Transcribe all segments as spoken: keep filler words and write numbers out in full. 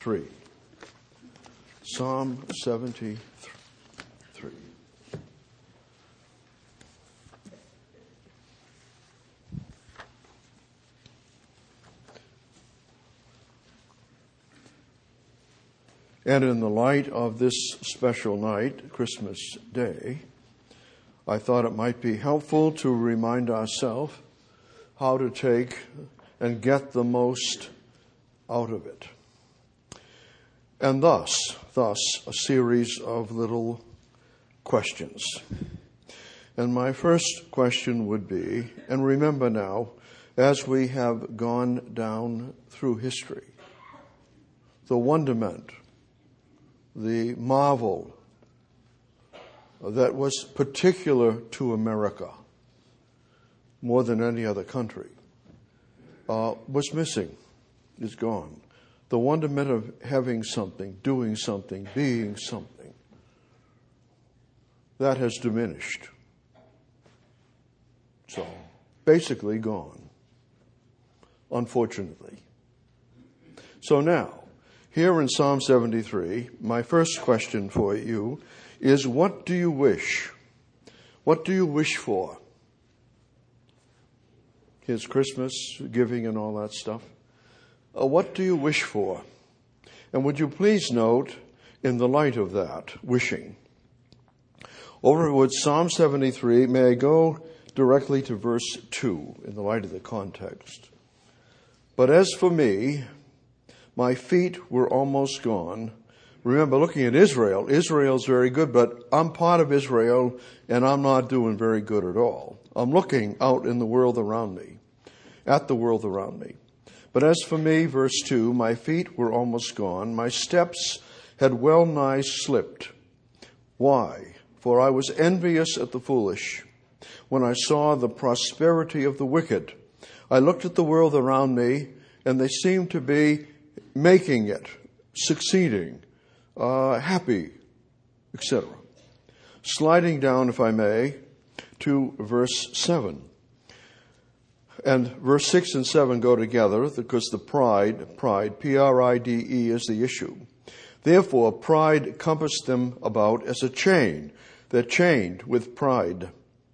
seventy-three. Psalm seventy-three. And in the light of this special night, Christmas Day, I thought it might be helpful to remind ourselves how to take and get the most out of it. And thus, thus, a series of little questions. And my first question would be, and remember now, as we have gone down through history, the wonderment, the marvel that was particular to America more than any other country uh, was missing, is gone. The wonderment of having something, doing something, being something, that has diminished. So, basically gone, unfortunately. So now, here in Psalm seventy-three, my first question for you is, what do you wish? What do you wish for? Here's Christmas, giving and all that stuff. Uh, what do you wish for? And would you please note, in the light of that, wishing, over with Psalm seventy-three, may I go directly to verse two, in the light of the context. But as for me, my feet were almost gone. Remember, looking at Israel, Israel's very good, but I'm part of Israel, and I'm not doing very good at all. I'm looking out in the world around me, at the world around me. But as for me, verse two, my feet were almost gone. My steps had well nigh slipped. Why? For I was envious at the foolish when I saw the prosperity of the wicked. I looked at the world around me, and they seemed to be making it, succeeding, uh, happy, et cetera. Sliding down, if I may, to verse seven. And verse six and seven go together because the pride, pride, P R I D E is the issue. Therefore, pride compassed them about as a chain. They're chained with pride,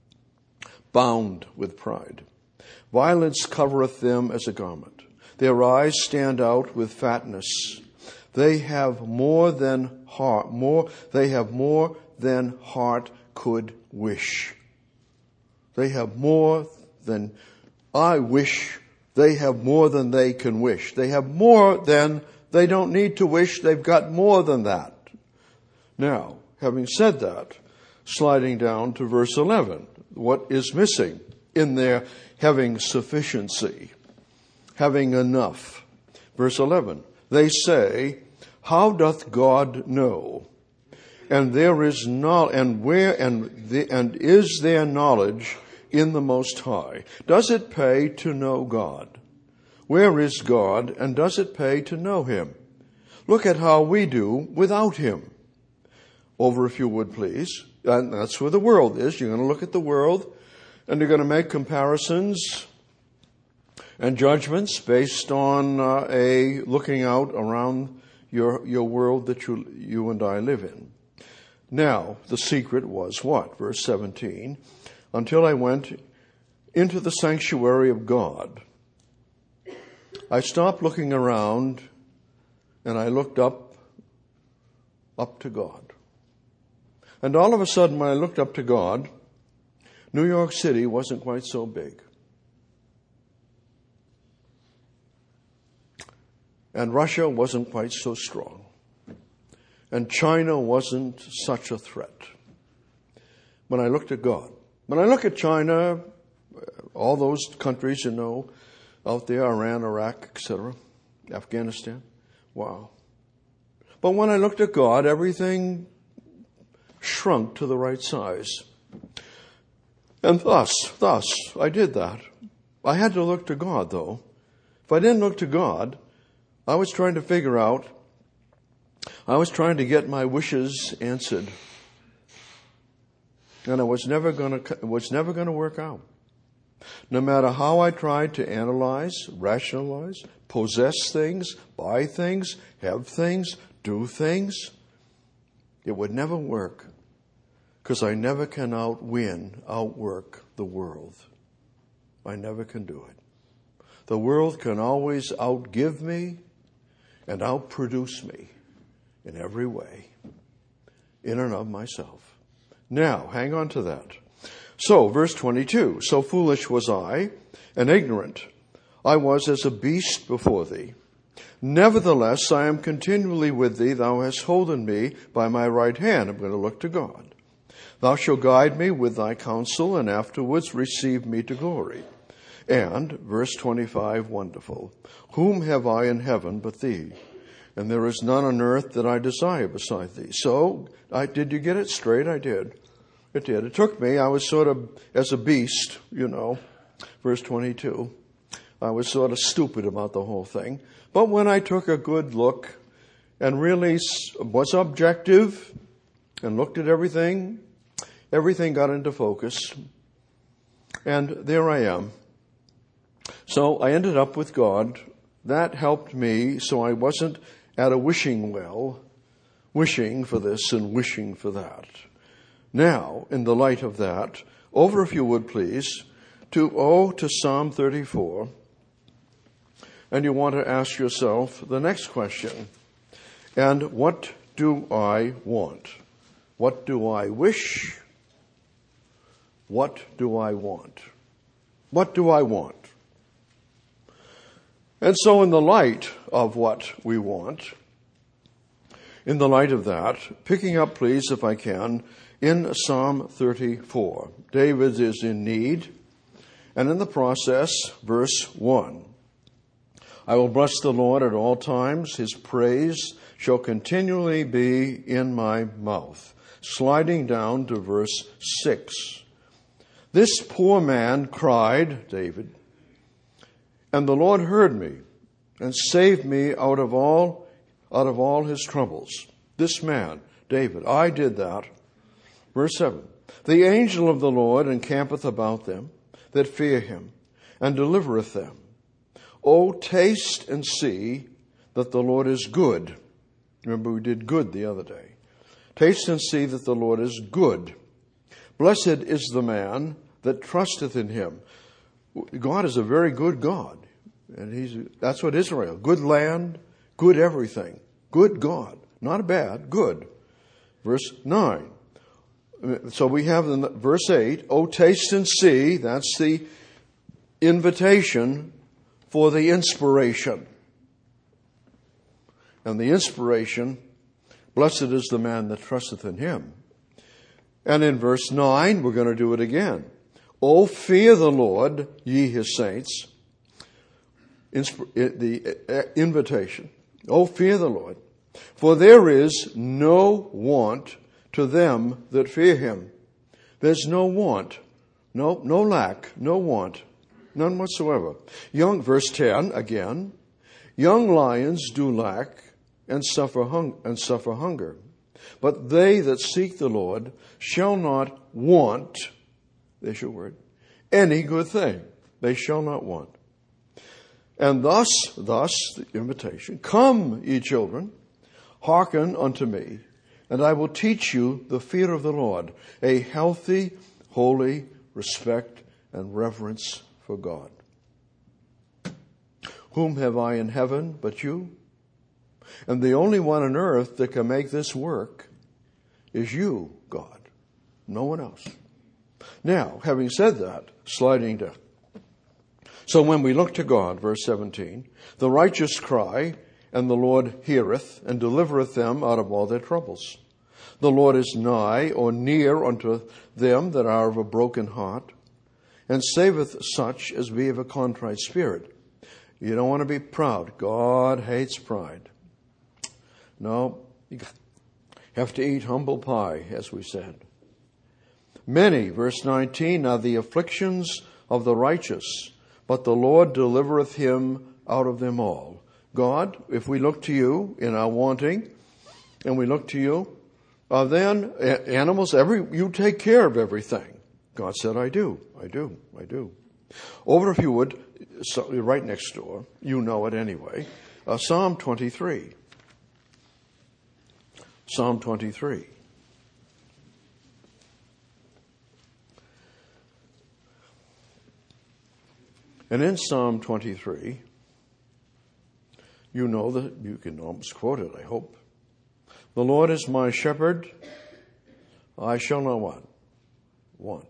bound with pride. Violence covereth them as a garment. Their eyes stand out with fatness. They have more than heart, more, they have more than heart could wish. They have more than I wish. They have more than they can wish. They have more than they don't need to wish. They've got more than that. Now, having said that, sliding down to verse eleven, what is missing in their having sufficiency? Having enough. Verse eleven, they say, how doth God know? And there is no, and where, and the, and is there knowledge in the Most High? Does it pay to know God? Where is God, and does it pay to know Him? Look at how we do without Him. Over, if you would, please. And that's where the world is. You're going to look at the world, and you're going to make comparisons and judgments based on uh, a looking out around your your world that you you and I live in. Now, the secret was what? Verse seventeen. Until I went into the sanctuary of God, I stopped looking around and I looked up, up to God. And all of a sudden, when I looked up to God, New York City wasn't quite so big. And Russia wasn't quite so strong. And China wasn't such a threat. When I looked at God. When I look at China, all those countries, you know, out there, Iran, Iraq, et cetera, Afghanistan, wow. But when I looked at God, everything shrunk to the right size. And thus, thus, I did that. I had to look to God, though. If I didn't look to God, I was trying to figure out, I was trying to get my wishes answered. And it was never going to, it was never going to work out. No matter how I tried to analyze, rationalize, possess things, buy things, have things, do things, it would never work, because I never can outwin, outwork the world. I never can do it. The world can always outgive me and outproduce me in every way, in and of myself. Now, hang on to that. So, verse twenty-two, so foolish was I, and ignorant. I was as a beast before thee. Nevertheless, I am continually with thee. Thou hast holden me by my right hand. I'm going to look to God. Thou shalt guide me with thy counsel, and afterwards receive me to glory. And, verse twenty-five, wonderful. Whom have I in heaven but thee? And there is none on earth that I desire beside thee. So, I, did you get it straight? I did. It did. It took me. I was sort of as a beast, you know. Verse twenty-two. I was sort of stupid about the whole thing. But when I took a good look and really was objective and looked at everything, everything got into focus. And there I am. So I ended up with God. That helped me, so I wasn't at a wishing well, wishing for this and wishing for that. Now, in the light of that, over, if you would please, to oh, to Psalm thirty-four. And you want to ask yourself the next question. And what do I want? What do I wish? What do I want? What do I want? And so in the light of what we want, in the light of that, picking up, please, if I can, in Psalm thirty-four. David is in need. And in the process, verse one. I will bless the Lord at all times. His praise shall continually be in my mouth. Sliding down to verse six. This poor man cried, David, and the Lord heard me and saved me out of all, out of all his troubles. This man, David, I did that. Verse seven. The angel of the Lord encampeth about them that fear him, and delivereth them. O taste and see that the Lord is good. Remember, we did good the other day. Taste and see that the Lord is good. Blessed is the man that trusteth in him. God is a very good God. And he's that's what Israel, good land, good everything. Good God. Not bad, good. Verse nine. So we have in verse eight, O taste and see, that's the invitation for the inspiration. And the inspiration, blessed is the man that trusteth in him. And in verse nine, we're going to do it again. O fear the Lord, ye his saints. The invitation. O fear the Lord, for there is no want to them that fear him. There's no want, no, no lack, no want, none whatsoever. Young, verse ten again, young lions do lack and suffer hung, and suffer hunger, but they that seek the Lord shall not want, there's your word, any good thing. They shall not want. And thus, thus, the invitation, come, ye children, hearken unto me, and I will teach you the fear of the Lord, a healthy, holy respect and reverence for God. Whom have I in heaven but you? And the only one on earth that can make this work is you, God. No one else. Now, having said that, sliding down. So when we look to God, verse seventeen, the righteous cry, and the Lord heareth, and delivereth them out of all their troubles. The Lord is nigh, or near unto them that are of a broken heart, and saveth such as be of a contrite spirit. You don't want to be proud. God hates pride. No, you have to eat humble pie, as we said. Many, verse nineteen, are the afflictions of the righteous, but the Lord delivereth him out of them all. God, if we look to you in our wanting, and we look to you, uh, then animals, every you take care of everything. God said, I do, I do, I do. Over, if you would, so, right next door, you know it anyway, uh, Psalm twenty-three. Psalm twenty-three. And in Psalm twenty-three, you know that you can almost quote it, I hope. The Lord is my shepherd, I shall not want. Want.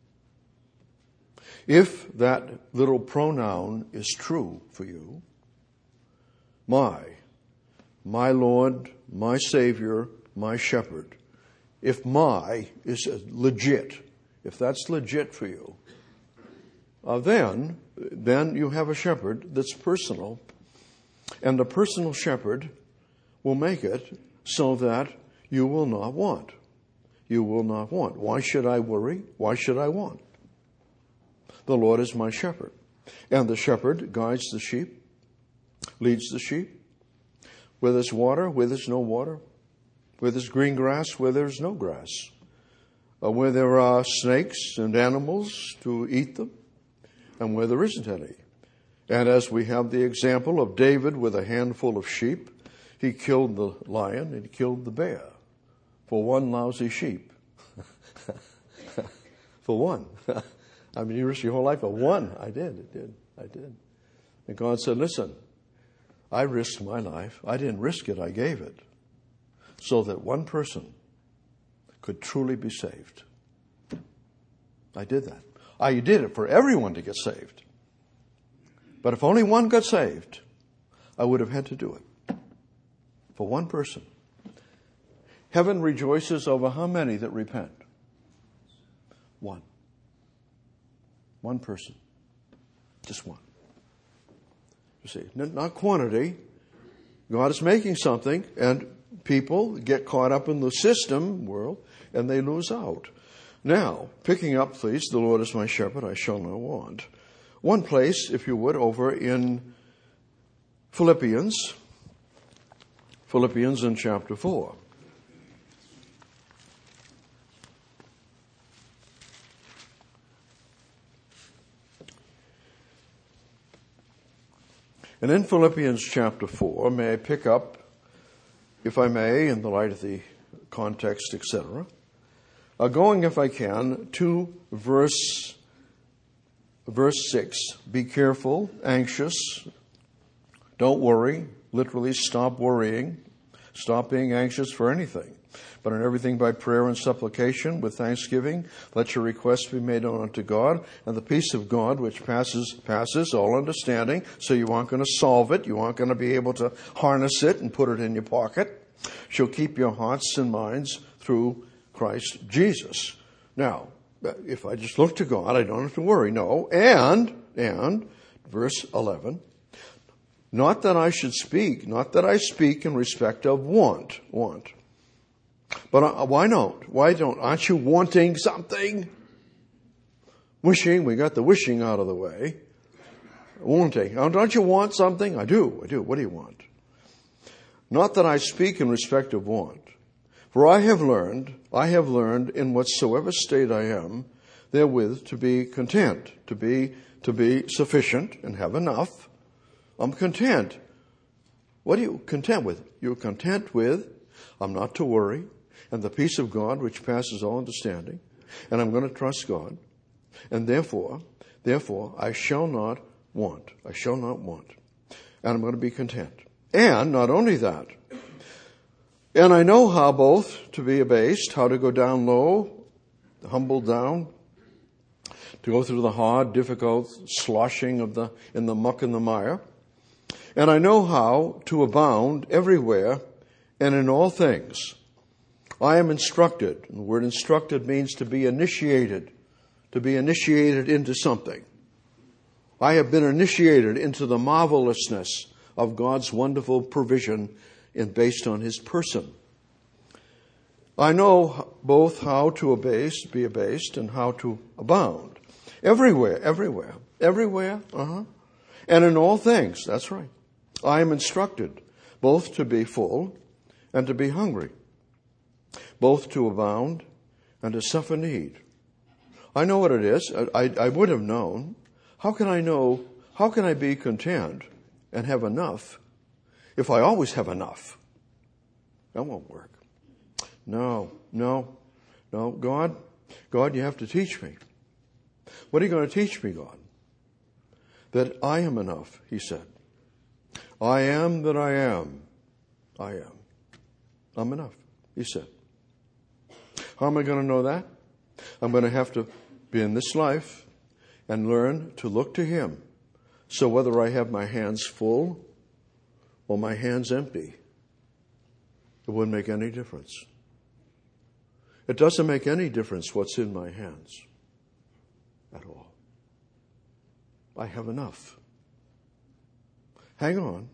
If that little pronoun is true for you, my, my Lord, my Savior, my shepherd, if my is legit, if that's legit for you, uh, then, then you have a shepherd that's personal, and the personal shepherd will make it so that you will not want. You will not want. Why should I worry? Why should I want? The Lord is my shepherd. And the shepherd guides the sheep, leads the sheep. Where there's water, where there's no water. Where there's green grass, where there's no grass. Uh, where there are snakes and animals to eat them, and where there isn't any. And as we have the example of David with a handful of sheep, he killed the lion and he killed the bear for one lousy sheep. For one. I mean, you risked your whole life for one. I did, I did, I did. And God said, listen, I risked my life. I didn't risk it, I gave it. So that one person could truly be saved. I did that. I did it for everyone to get saved. But if only one got saved, I would have had to do it. For one person. Heaven rejoices over how many that repent? One. One person. Just one. You see, not quantity. God is making something, and people get caught up in the system world, and they lose out. Now, picking up, please, the Lord is my shepherd, I shall not want. One place, if you would, over in Philippians, Philippians in chapter four. And in Philippians chapter four, may I pick up, if I may, in the light of the context, et cetera, uh, going, if I can, to verse, verse six. Be careful, anxious, don't worry, literally stop worrying, stop being anxious for anything. But in everything by prayer and supplication with thanksgiving, let your requests be made known unto God, and the peace of God, which passes passes all understanding, so you aren't going to solve it, you aren't going to be able to harness it and put it in your pocket, shall keep your hearts and minds through Christ Jesus. Now, if I just look to God, I don't have to worry. No, and, and, verse eleven, not that I should speak, not that I speak in respect of want, want. But uh, why not? Why don't? Aren't you wanting something? Wishing, we got the wishing out of the way. Wanting. Don't you want something? I do, I do. What do you want? Not that I speak in respect of want. For I have learned, I have learned in whatsoever state I am, therewith to be content, to be, to be sufficient and have enough. I'm content. What are you content with? You're content with, I'm not to worry, and the peace of God which passes all understanding, and I'm going to trust God, and therefore, therefore, I shall not want. I shall not want. And I'm going to be content. And not only that, and I know how both to be abased, how to go down low, humbled down, to go through the hard, difficult sloshing of the, in the muck and the mire. And I know how to abound everywhere and in all things. I am instructed. And the word instructed means to be initiated, to be initiated into something. I have been initiated into the marvelousness of God's wonderful provision in, based on His person. I know both how to abase, be abased, and how to abound. Everywhere, everywhere, everywhere, uh-huh. And in all things, that's right. I am instructed both to be full and to be hungry, both to abound and to suffer need. I know what it is. I, I would have known how can I know, how can I be content and have enough if I always have enough? That won't work. No, no, no. God, God, you have to teach me. What are you going to teach me, God? That I am enough, he said. I am that I am. I am. I'm enough, he said. How am I going to know that? I'm going to have to be in this life and learn to look to him. So whether I have my hands full or my hands empty, it wouldn't make any difference. It doesn't make any difference what's in my hands at all. I have enough. Hang on.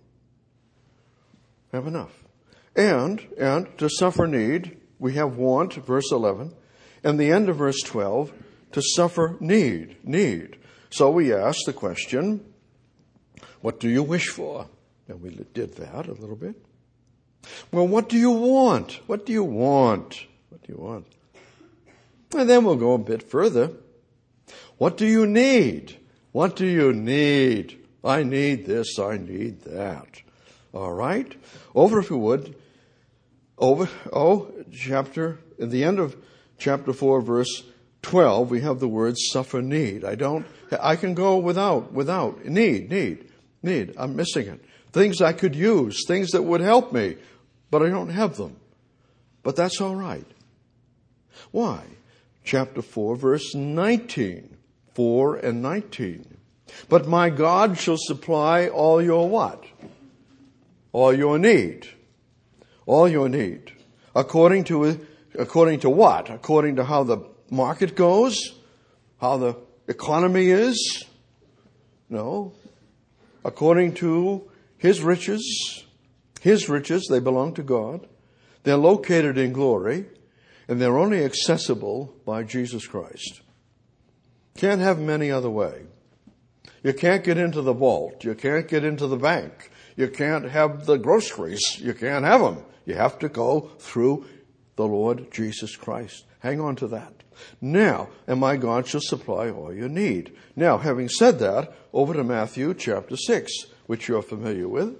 Have enough. And, and to suffer need, we have want, verse eleven, and the end of verse twelve, to suffer need, need. So we ask the question, what do you wish for? And we did that a little bit. Well, what do you want? What do you want? What do you want? And then we'll go a bit further. What do you need? What do you need? I need this, I need that. All right? Over, if you would, over, oh, chapter, at the end of chapter four, verse twelve, we have the word suffer need. I don't, I can go without, without, need, need, need. I'm missing it. Things I could use, things that would help me, but I don't have them. But that's all right. Why? Chapter four, verse nineteen. four and nineteen. But my God shall supply all your what? All your need. All your need. According to, according to what? According to how the market goes? How the economy is? No. According to his riches. His riches, they belong to God. They're located in glory. And they're only accessible by Jesus Christ. Can't have them any other way. You can't get into the vault. You can't get into the bank. You can't have the groceries. You can't have them. You have to go through the Lord Jesus Christ. Hang on to that. Now, and my God shall supply all your need. Now, having said that, over to Matthew chapter six, which you're familiar with.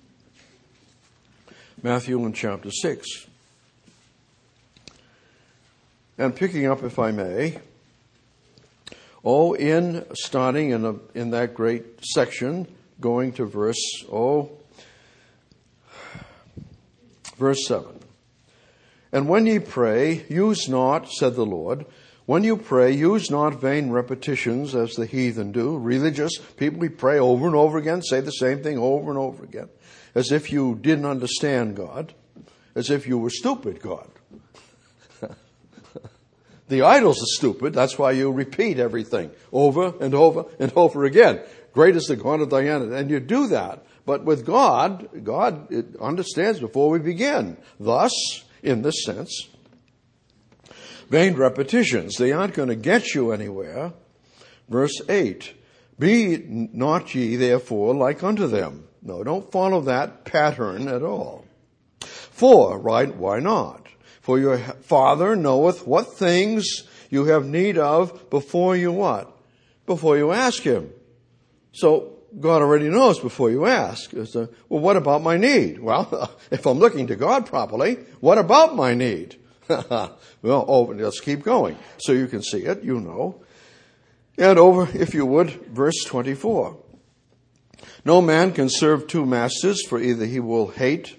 Matthew in chapter six. And picking up, if I may, oh, in starting in a, in that great section, going to verse, oh, verse seven. And when ye pray, use not, said the Lord, when you pray, use not vain repetitions as the heathen do. Religious people, we pray over and over again, say the same thing over and over again, as if you didn't understand God, as if you were stupid, God. The idols are stupid. That's why you repeat everything over and over and over again. Great is the God of Diana. And you do that. But with God, God understands before we begin. Thus, in this sense, vain repetitions, they aren't going to get you anywhere. Verse eight, be not ye therefore like unto them. No, don't follow that pattern at all. For, right, why not? For your Father knoweth what things you have need of before you what? Before you ask him. So God already knows before you ask. It's a, well, what about my need? Well, if I'm looking to God properly, what about my need? Well, oh, let's keep going. So you can see it, you know. And over, if you would, verse twenty-four. No man can serve two masters, for either he will hate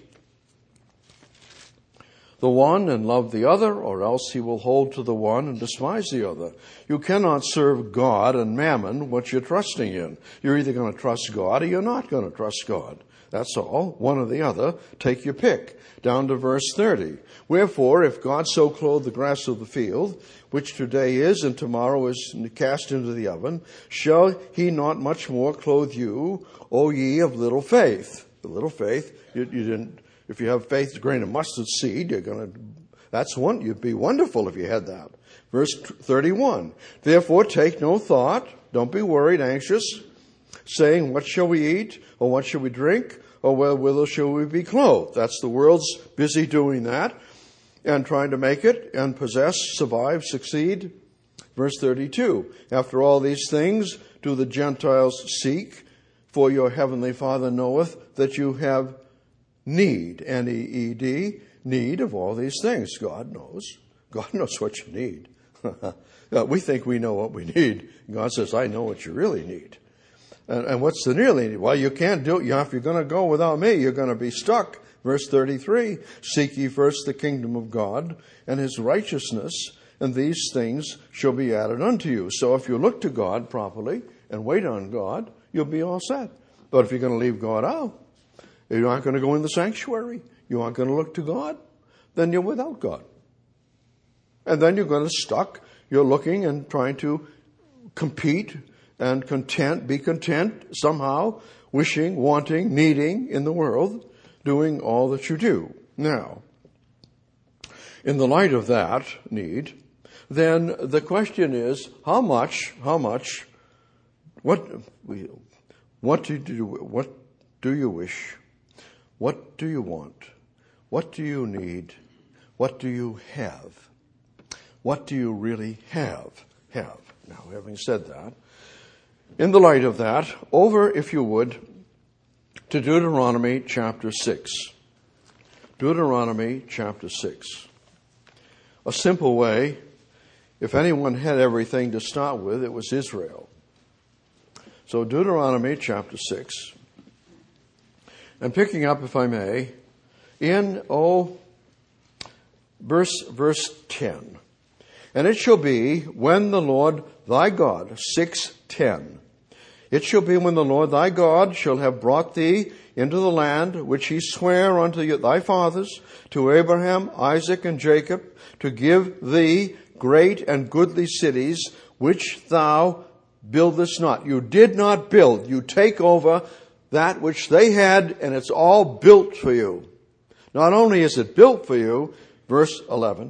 the one and love the other, or else he will hold to the one and despise the other. You cannot serve God and mammon, what you're trusting in. You're either going to trust God or you're not going to trust God. That's all. One or the other. Take your pick. Down to verse thirty. Wherefore, if God so clothe the grass of the field, which today is and tomorrow is cast into the oven, shall he not much more clothe you, O ye of little faith? The little faith, you, you didn't. If you have faith, a grain of mustard seed, you're going to, that's one, you'd be wonderful if you had that. Verse thirty-one, therefore take no thought, don't be worried, anxious, saying, what shall we eat, or what shall we drink, or wherewithal shall we be clothed? That's the world's busy doing that, and trying to make it, and possess, survive, succeed. Verse thirty-two, after all these things, do the Gentiles seek? For your heavenly Father knoweth that you have need, N E E D, need of all these things. God knows. God knows what you need. We think we know what we need. God says, I know what you really need. And, and what's the really need? Well, you can't do it. You know, if you're going to go without me, you're going to be stuck. Verse thirty-three, seek ye first the kingdom of God and his righteousness, and these things shall be added unto you. So if you look to God properly and wait on God, you'll be all set. But if you're going to leave God out, you're not going to go in the sanctuary, you aren't going to look to God, then you're without God. And then you're going to stuck. You're looking and trying to compete and content, be content somehow, wishing, wanting, needing in the world, doing all that you do. Now, in the light of that need, then the question is, how much, how much, what, what do you, what do you wish? What do you want? What do you need? What do you have? What do you really have? Have. Now, having said that, in the light of that, over, if you would, to Deuteronomy chapter six. Deuteronomy chapter six. A simple way, if anyone had everything to start with, it was Israel. So Deuteronomy chapter six. And picking up, if I may, in, oh, verse, verse ten. And it shall be when the Lord thy God, six ten. It shall be when the Lord thy God shall have brought thee into the land which he sware unto thy fathers, to Abraham, Isaac, and Jacob, to give thee great and goodly cities, which thou buildest not. You did not build. You take over that which they had, and it's all built for you. Not only is it built for you, verse eleven,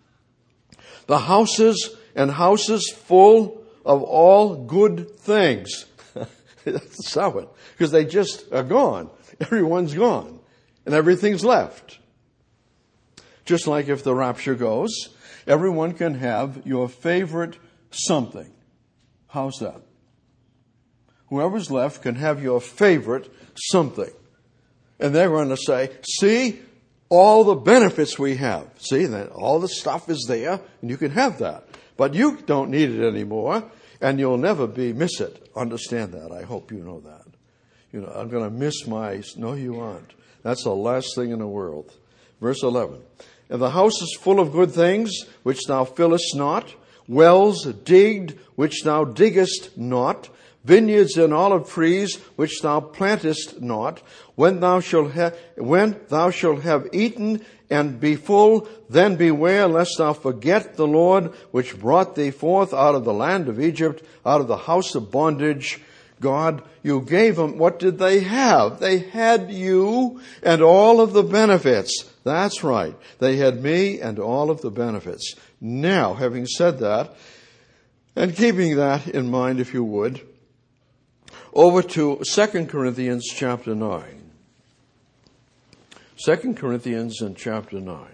the houses and houses full of all good things. That's seven. Because they just are gone. Everyone's gone. And everything's left. Just like if the rapture goes, everyone can have your favorite something. How's that? Whoever's left can have your favorite something. And they're going to say, see, all the benefits we have. See, that all the stuff is there, and you can have that. But you don't need it anymore, and you'll never be miss it. Understand that. I hope you know that. You know, I'm going to miss my... No, you aren't. That's the last thing in the world. Verse eleven. And the house is full of good things, which thou fillest not, wells digged, which thou diggest not, vineyards and olive trees, which thou plantest not. When thou shalt have, when thou shalt have eaten and be full, then beware lest thou forget the Lord, which brought thee forth out of the land of Egypt, out of the house of bondage. God, you gave them, what did they have? They had you and all of the benefits. That's right. They had me and all of the benefits. Now, having said that, and keeping that in mind, if you would, over to Second Corinthians chapter nine. Second Corinthians in chapter nine.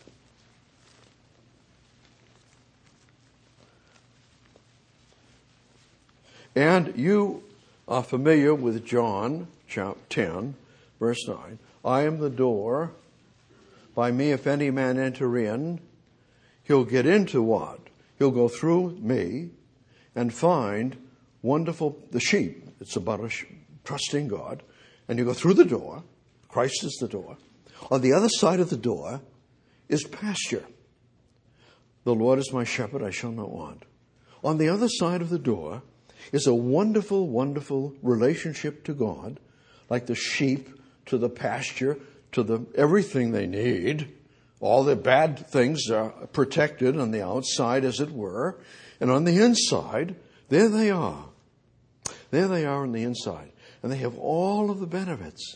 And you are familiar with John chapter ten, verse nine. I am the door. By me, if any man enter in, he'll get into what? He'll go through me and find wonderful, the sheep. It's about a sh- trusting God. And you go through the door. Christ is the door. On the other side of the door is pasture. The Lord is my shepherd, I shall not want. On the other side of the door is a wonderful, wonderful relationship to God, like the sheep to the pasture, to the everything they need. All the bad things are protected on the outside, as it were. And on the inside, there they are. There they are on the inside. And they have all of the benefits.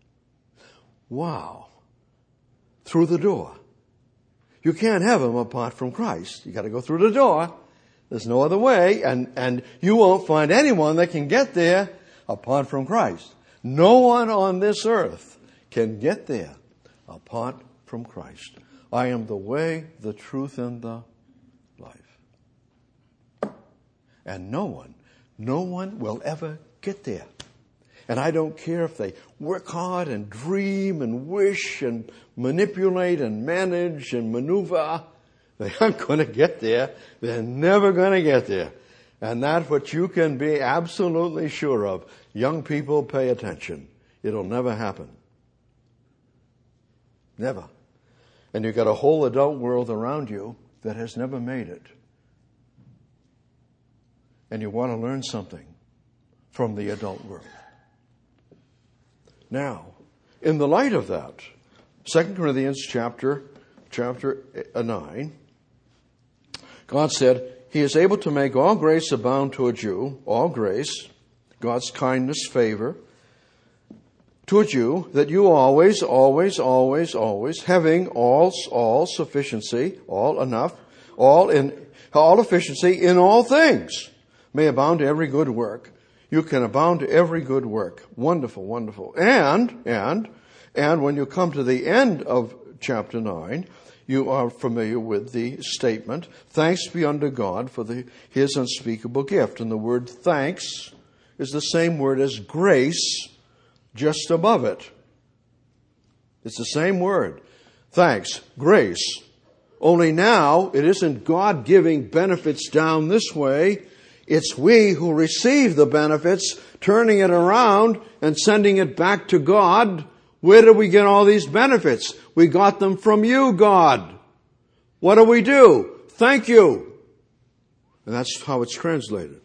Wow. Through the door. You can't have them apart from Christ. You got to go through the door. There's no other way. And, and you won't find anyone that can get there apart from Christ. No one on this earth can get there apart from Christ. I am the way, the truth, and the life. And no one No one will ever get there. And I don't care if they work hard and dream and wish and manipulate and manage and maneuver. They aren't going to get there. They're never going to get there. And that's what you can be absolutely sure of. Young people, pay attention. It'll never happen. Never. And you've got a whole adult world around you that has never made it. And you want to learn something from the adult world. Now, in the light of that, Second Corinthians chapter, chapter nine, God said, He is able to make all grace abound towards you, all grace, God's kindness, favor, towards you, that you always, always, always, always, having all, all sufficiency, all enough, all in, all efficiency in all things, may abound to every good work. You can abound to every good work. Wonderful, wonderful. And, and, and when you come to the end of chapter nine, you are familiar with the statement, thanks be unto God for the, His unspeakable gift. And the word thanks is the same word as grace, just above it. It's the same word. Thanks, grace. Only now it isn't God giving benefits down this way. It's we who receive the benefits, turning it around and sending it back to God. Where did we get all these benefits? We got them from you, God. What do we do? Thank you. And that's how it's translated.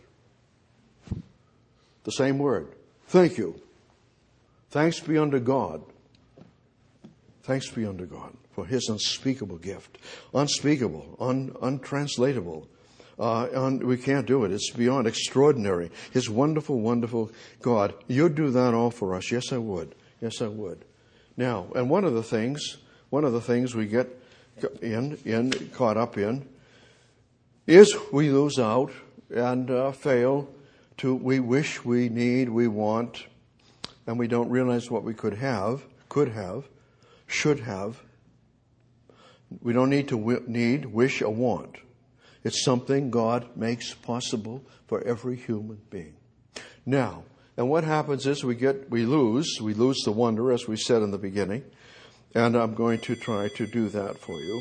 The same word. Thank you. Thanks be unto God. Thanks be unto God for His unspeakable gift. Unspeakable, un, untranslatable. Uh, un, we can't do it. It's beyond extraordinary. His wonderful, wonderful God. You'd do that all for us. Yes, I would. Yes, I would. Now, and one of the things, one of the things we get in, in, caught up in, is we lose out and uh, fail to, we wish, we need, we want, and we don't realize what we could have, could have, should have. We don't need to w- need, wish, or want. It's something God makes possible for every human being. Now, and what happens is we get, we lose, we lose the wonder, as we said in the beginning, and I'm going to try to do that for you.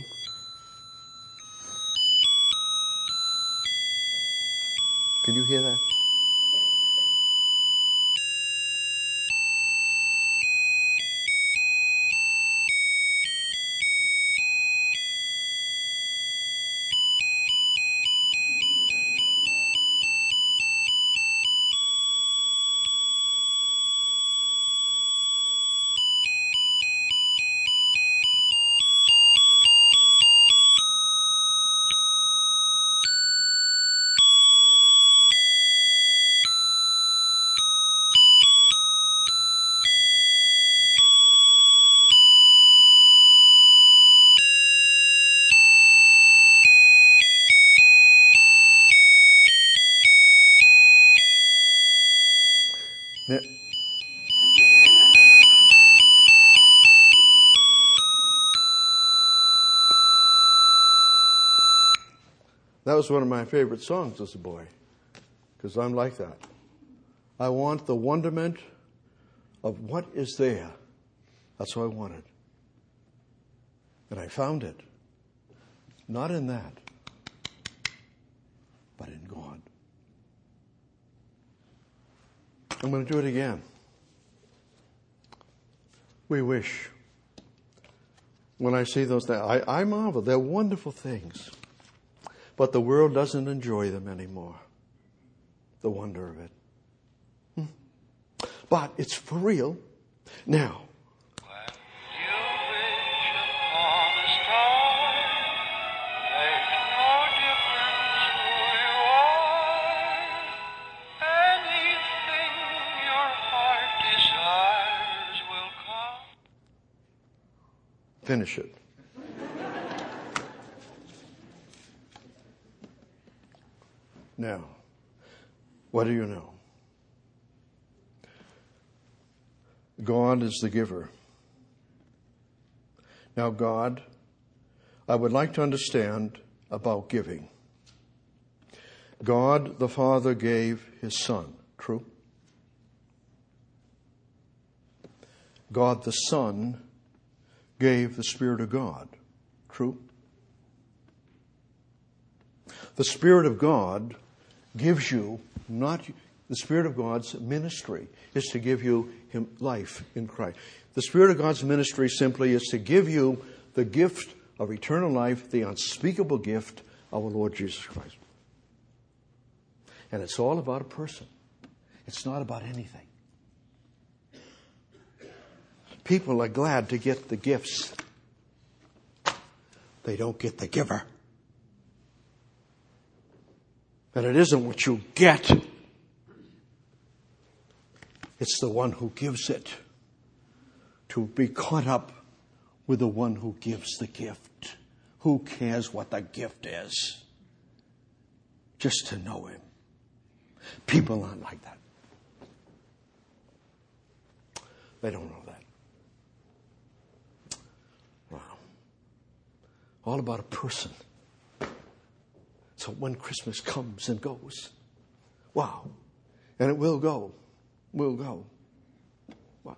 Can you hear that? Yeah. That was one of my favorite songs as a boy, because I'm like that. I want the wonderment of what is there. That's what I wanted. And I found it. Not in that, but in God. I'm going to do it again. We wish. When I see those things, I, I marvel. They're wonderful things. But the world doesn't enjoy them anymore. The wonder of it. Hmm. But it's for real. Now. Finish it. Now, what do you know? God is the giver. Now, God, I would like to understand about giving. God the Father gave his Son. True? God the Son gave the Spirit of God. True? The Spirit of God gives you, not the Spirit of God's ministry is to give you him life in Christ. The Spirit of God's ministry simply is to give you the gift of eternal life, the unspeakable gift of our Lord Jesus Christ. And it's all about a person. It's not about anything. People are glad to get the gifts. They don't get the giver. And it isn't what you get. It's the one who gives it. To be caught up with the one who gives the gift. Who cares what the gift is? Just to know him. People aren't like that. They don't know that. Wow. All about a person. So when Christmas comes and goes, wow. And it will go. Will go. Wow.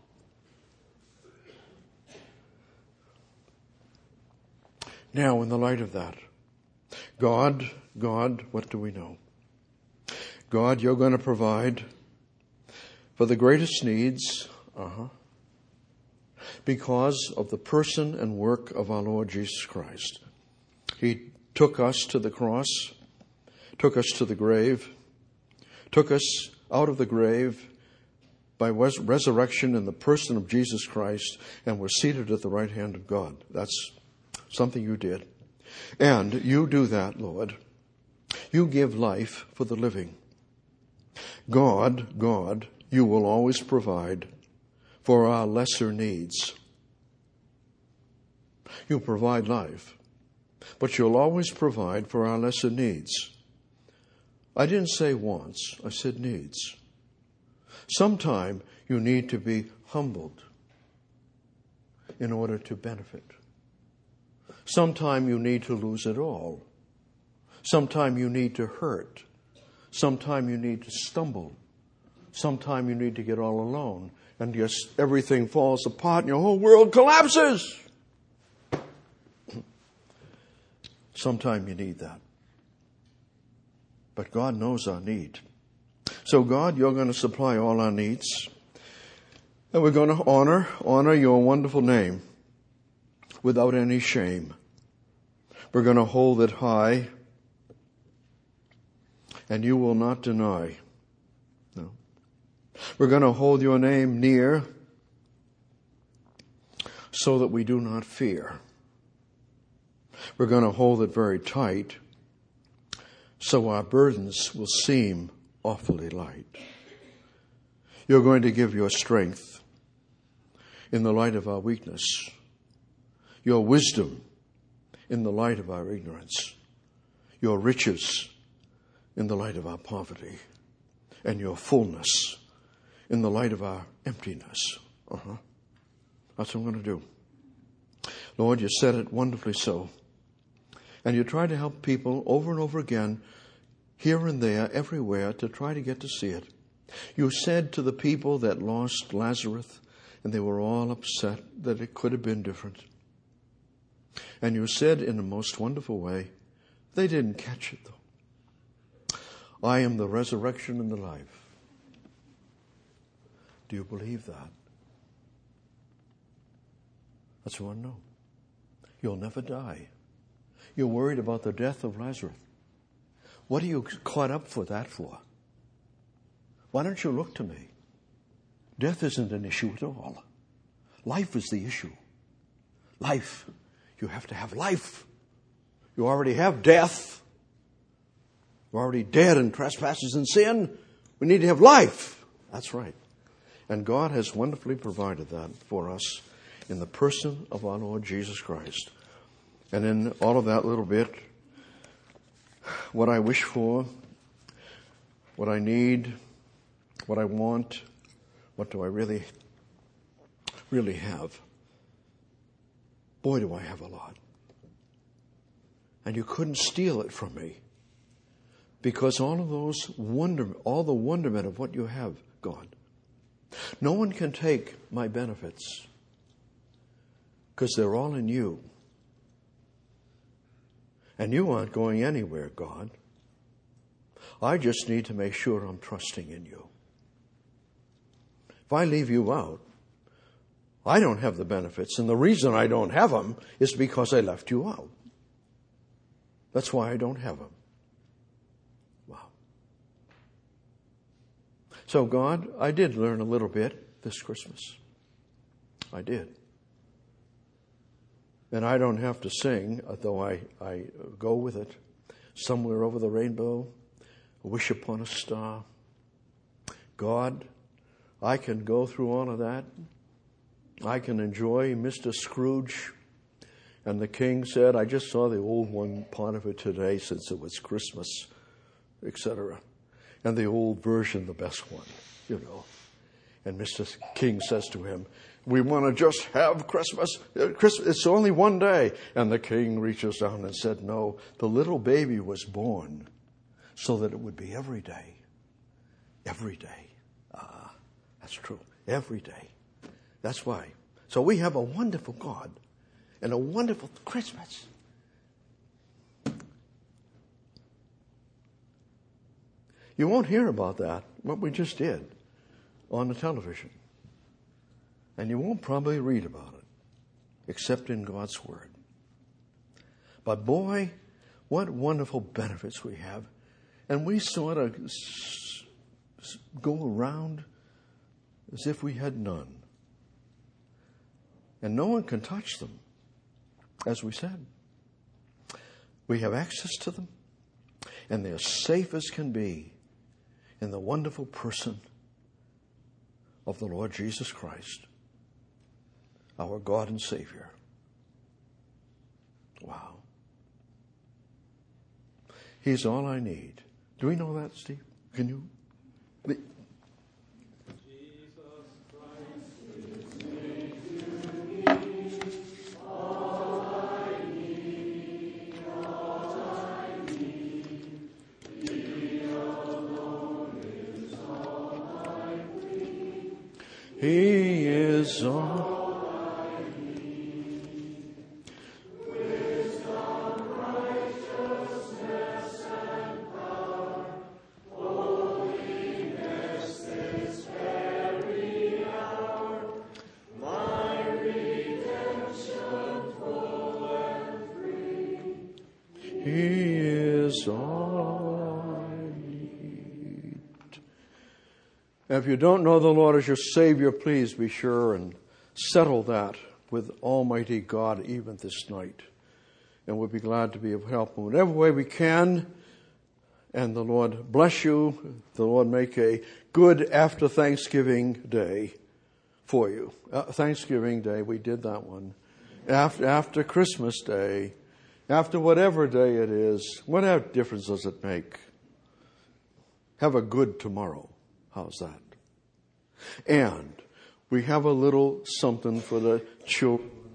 Now, in the light of that, God, God, what do we know? God, you're going to provide for the greatest needs, uh-huh, because of the person and work of our Lord Jesus Christ. He took us to the cross, took us to the grave, took us out of the grave by res- resurrection in the person of Jesus Christ, and we're seated at the right hand of God. That's something you did. And you do that, Lord. You give life for the living. God, God, you will always provide for our lesser needs. You provide life, but you'll always provide for our lesser needs. I didn't say wants, I said needs. Sometime you need to be humbled in order to benefit. Sometime you need to lose it all. Sometime you need to hurt. Sometime you need to stumble. Sometime you need to get all alone. And just everything falls apart and your whole world collapses. Sometime you need that. But God knows our need. So God, you're going to supply all our needs. And we're going to honor, honor your wonderful name without any shame. We're going to hold it high. And you will not deny. No. We're going to hold your name near so that we do not fear. We're going to hold it very tight so our burdens will seem awfully light. You're going to give your strength in the light of our weakness, your wisdom in the light of our ignorance, your riches in the light of our poverty, and your fullness in the light of our emptiness. Uh-huh. That's what I'm going to do. Lord, you said it wonderfully so. And you try to help people over and over again, here and there, everywhere, to try to get to see it. You said to the people that lost Lazarus, and they were all upset that it could have been different. And you said in a most wonderful way, they didn't catch it though. I am the resurrection and the life. Do you believe that? That's what I want to know. You'll never die. You're worried about the death of Lazarus. What are you caught up for that for? Why don't you look to me? Death isn't an issue at all. Life is the issue. Life. You have to have life. You already have death. You're already dead in trespasses and sin. We need to have life. That's right. And God has wonderfully provided that for us in the person of our Lord Jesus Christ. And in all of that little bit, what I wish for, what I need, what I want, what do I really, really have? Boy, do I have a lot. And you couldn't steal it from me. Because all of those wonder, all the wonderment of what you have, God. No one can take my benefits because they're all in you. And you aren't going anywhere, God. I just need to make sure I'm trusting in you. If I leave you out, I don't have the benefits. And the reason I don't have them is because I left you out. That's why I don't have them. Wow. So God, I did learn a little bit this Christmas. I did. And I don't have to sing, though I, I go with it. Somewhere over the rainbow, a wish upon a star. God, I can go through all of that. I can enjoy Mister Scrooge. And the king said, I just saw the old one part of it today since it was Christmas, et cetera. And the old version, the best one, you know. And Mister King says to him, we want to just have Christmas. Christmas. It's only one day. And the king reaches down and said, no, the little baby was born so that it would be every day. Every day. Ah, that's true. Every day. That's why. So we have a wonderful God and a wonderful Christmas. You won't hear about that, what we just did, on the television. And you won't probably read about it, except in God's Word. But boy, what wonderful benefits we have. And we sort of go around as if we had none. And no one can touch them, as we said. We have access to them, and they're safe as can be in the wonderful person of the Lord Jesus Christ, our God and Savior. Wow. He's all I need. Do we know that, Steve? Can you? He is all I need. Wisdom, righteousness, and power, holiness this very hour, my redemption full and free. He is all I need. If you don't know the Lord as your Savior, please be sure and settle that with Almighty God even this night. And we'll be glad to be of help in whatever way we can. And the Lord bless you. The Lord make a good after Thanksgiving day for you. Uh, Thanksgiving Day, we did that one. After, after Christmas Day, after whatever day it is, whatever difference does it make? Have a good tomorrow. How's that? And we have a little something for the children.